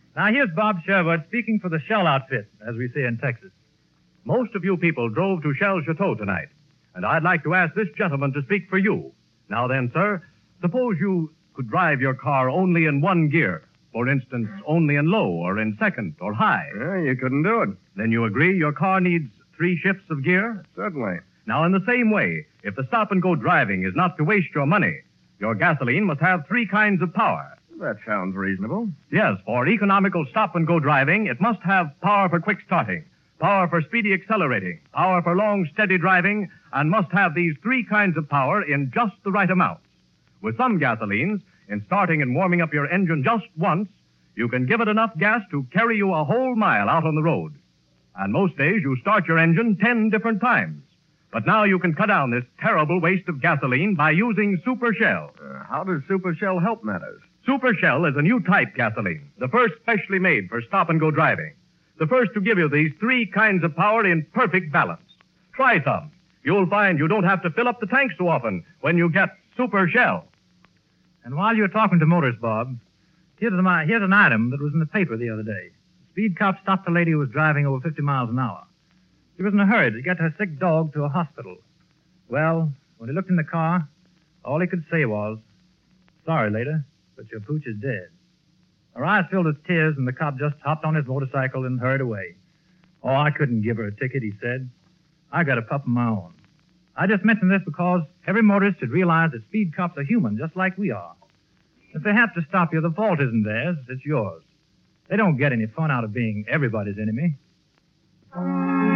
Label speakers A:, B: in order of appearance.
A: Now, here's Bob Sherwood speaking for the Shell outfit, as we say in Texas.
B: Most of you people drove to Shell Chateau tonight, and I'd like to ask this gentleman to speak for you. Now then, sir, suppose you could drive your car only in one gear. For instance, only in low or in second or high.
C: You couldn't do it.
B: Then you agree your car needs 3 shifts of gear?
C: Certainly.
B: Now, in the same way, if the stop-and-go driving is not to waste your money, your gasoline must have 3 kinds of power.
C: That sounds reasonable.
B: Yes, for economical stop-and-go driving, it must have power for quick starting, power for speedy accelerating, power for long, steady driving, and must have these 3 kinds of power in just the right amounts. With some gasolines, in starting and warming up your engine just once, you can give it enough gas to carry you a whole mile out on the road. And most days, you start your engine 10 different times. But now you can cut down this terrible waste of gasoline by using Super Shell.
C: How does Super Shell help matters?
B: Super Shell is a new type gasoline, the first specially made for stop-and-go driving. The first to give you these 3 kinds of power in perfect balance. Try some. You'll find you don't have to fill up the tank so often when you get Super Shell.
A: And while you're talking to motors, Bob, here's an item that was in the paper the other day. The speed cop stopped a lady who was driving over 50 miles an hour. She was in a hurry to get her sick dog to a hospital. Well, when he looked in the car, all he could say was, "Sorry, lady, but your pooch is dead." Her eyes filled with tears, and the cop just hopped on his motorcycle and hurried away. "Oh, I couldn't give her a ticket," he said. "I got a pup of my own." I just mention this because every motorist should realize that speed cops are human, just like we are. If they have to stop you, the fault isn't theirs, it's yours. They don't get any fun out of being everybody's enemy.